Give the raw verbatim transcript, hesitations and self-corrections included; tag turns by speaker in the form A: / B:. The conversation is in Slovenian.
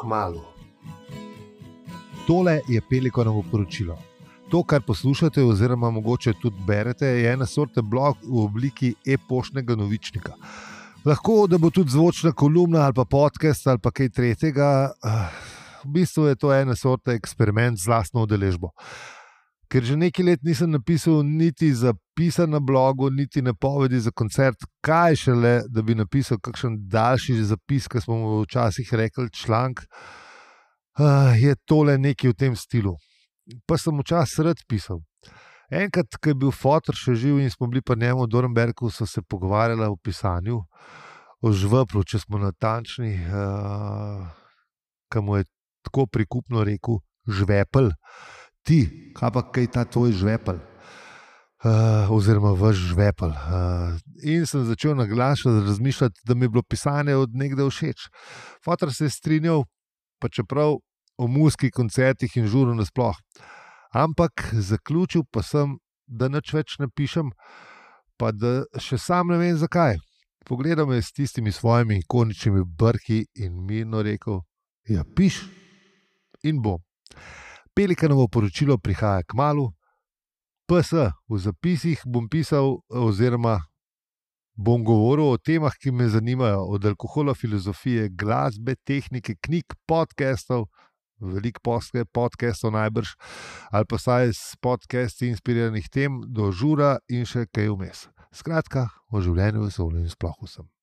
A: kmalu. Tole je Pelikanovo poročilo. To, kar poslušate oziroma mogoče tudi berete, je ena sorta blog v obliki e-poštnega novičnika. Lahko, da bo tudi zvočna kolumna ali pa podcast ali pa kaj tretjega. V bistvu je to ena sorta eksperiment z lastno udeležbo. Ker že nekaj let nisem napisal niti zapisa na blogu, niti napovedi za koncert, kaj šele, da bi napisal kakšen daljši zapis, ki smo mu včasih rekli članek, je tole nekaj v tem stilu. Pa sem včasih rad pisal. Enkrat, ko je bil fotor še živ in smo bili pri njemu v Dornberku, so se pogovarjali o pisanju, o žveplu, če smo natančni, ki mu je tako prikupno rekel žvepel. Ti, kaj pa kaj ta tvoj žvepel? Uh, oziroma vaš žvepel. Uh, in sem začel na glas razmišljati, da mi je bilo pisanje od nekdaj všeč. Fotor se je strinjal, pa čeprav o muziki, koncertih in žuru nasploh. Ampak zaključil pa sem, da nič več ne pišem, pa da še sam ne vem zakaj. Pogledal me s tistimi svojimi ikoničnimi brki in mirno rekel, ja, piš in bom. Pelikanovo poročilo prihaja kmalu. P S, v zapisih bom pisal oziroma bom govoril o temah, ki me zanimajo, od alkohola, filozofije, glasbe, tehnike, knjig, podcastov, veliko podcastov najbrž, ali pa saj s podcasti inspiriranih tem do žura in še kaj vmes. Skratka, o življenju, vesolju in sploh vsem.